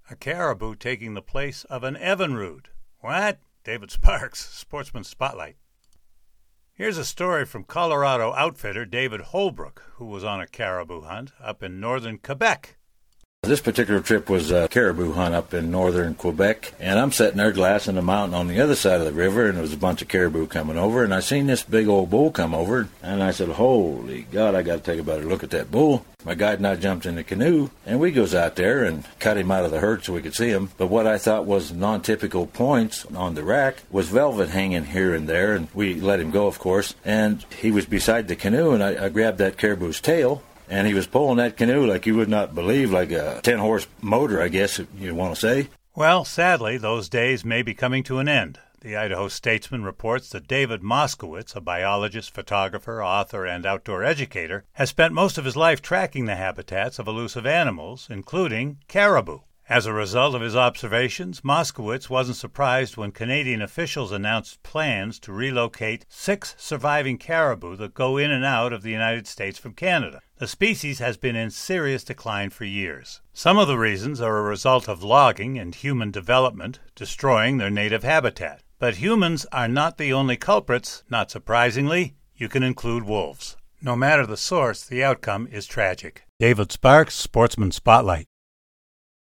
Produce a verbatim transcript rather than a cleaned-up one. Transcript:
A caribou taking the place of an Evinrude. What? David Sparks, Sportsman Spotlight. Here's a story from Colorado outfitter David Holbrook, who was on a caribou hunt up in northern Quebec. This particular trip was a caribou hunt up in northern Quebec, and I'm sitting there glassing the mountain on the other side of the river, and there was a bunch of caribou coming over, and I seen this big old bull come over, and I said, holy God, I got to take a better look at that bull. My guide and I jumped in the canoe, and we goes out there and cut him out of the herd so we could see him. But what I thought was non-typical points on the rack was velvet hanging here and there, and we let him go, of course, and he was beside the canoe, and I, I grabbed that caribou's tail, and he was pulling that canoe like you would not believe, like a ten-horse motor, I guess you want to say. Well, sadly, those days may be coming to an end. The Idaho Statesman reports that David Moskowitz, a biologist, photographer, author, and outdoor educator, has spent most of his life tracking the habitats of elusive animals, including caribou. As a result of his observations, Moskowitz wasn't surprised when Canadian officials announced plans to relocate six surviving caribou that go in and out of the United States from Canada. The species has been in serious decline for years. Some of the reasons are a result of logging and human development, destroying their native habitat. But humans are not the only culprits. Not surprisingly, you can include wolves. No matter the source, the outcome is tragic. David Sparks, Sportsman Spotlight.